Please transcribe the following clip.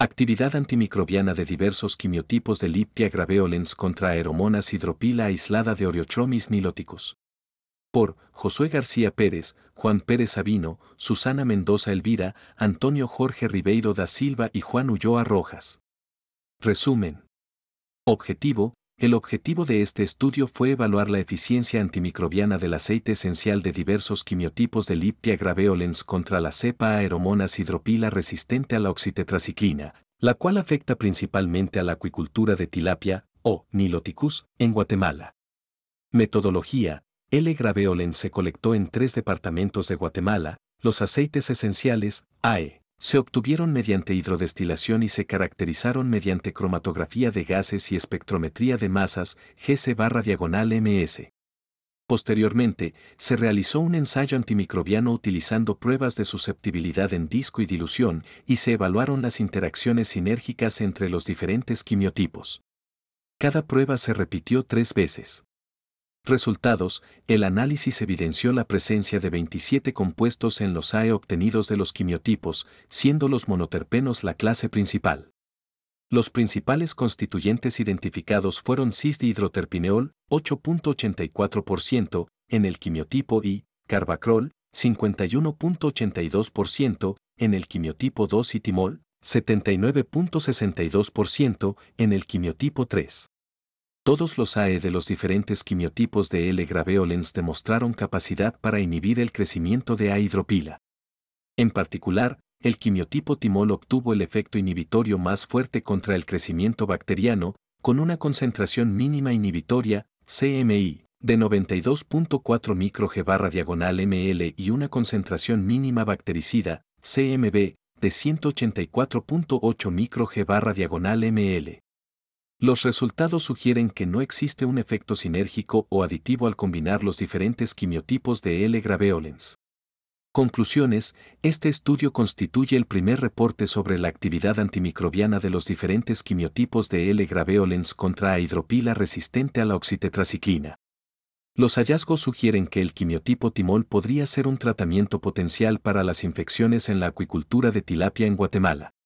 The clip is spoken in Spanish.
Actividad antimicrobiana de diversos quimiotipos de Liptia graveolens contra Aeromonas hydropila aislada de Oreochromis niloticus. Por Josué García Pérez, Juan Pérez Sabino, Susana Mendoza Elvira, Antonio Jorge Ribeiro da Silva y Juan Ulloa Rojas. Resumen. Objetivo. El objetivo de este estudio fue evaluar la eficiencia antimicrobiana del aceite esencial de diversos quimiotipos de Liptia graveolens contra la cepa Aeromonas hydropila resistente a la oxitetraciclina, la cual afecta principalmente a la acuicultura de tilapia, o Niloticus, en Guatemala. Metodología. L. graveolens se colectó en 3 departamentos de Guatemala. Los aceites esenciales, AE, se obtuvieron mediante hidrodestilación y se caracterizaron mediante cromatografía de gases y espectrometría de masas, GC/MS. Posteriormente, se realizó un ensayo antimicrobiano utilizando pruebas de susceptibilidad en disco y dilución, y se evaluaron las interacciones sinérgicas entre los diferentes quimiotipos. Cada prueba se repitió 3 veces. Resultados. El análisis evidenció la presencia de 27 compuestos en los AE obtenidos de los quimiotipos, siendo los monoterpenos la clase principal. Los principales constituyentes identificados fueron cis-dihidroterpineol, 8.84%, en el quimiotipo I, carbacrol, 51.82%, en el quimiotipo 2 y timol, 79.62%, en el quimiotipo 3. Todos los AE de los diferentes quimiotipos de L. graveolens demostraron capacidad para inhibir el crecimiento de A. hidropila. En particular, el quimiotipo timol obtuvo el efecto inhibitorio más fuerte contra el crecimiento bacteriano, con una concentración mínima inhibitoria, CMI, de 92.4 microG/ml y una concentración mínima bactericida, CMB, de 184.8 microG/ml. Los resultados sugieren que no existe un efecto sinérgico o aditivo al combinar los diferentes quimiotipos de L. graveolens. Conclusiones. Este estudio constituye el primer reporte sobre la actividad antimicrobiana de los diferentes quimiotipos de L. graveolens contra hidropila resistente a la oxitetraciclina. Los hallazgos sugieren que el quimiotipo timol podría ser un tratamiento potencial para las infecciones en la acuicultura de tilapia en Guatemala.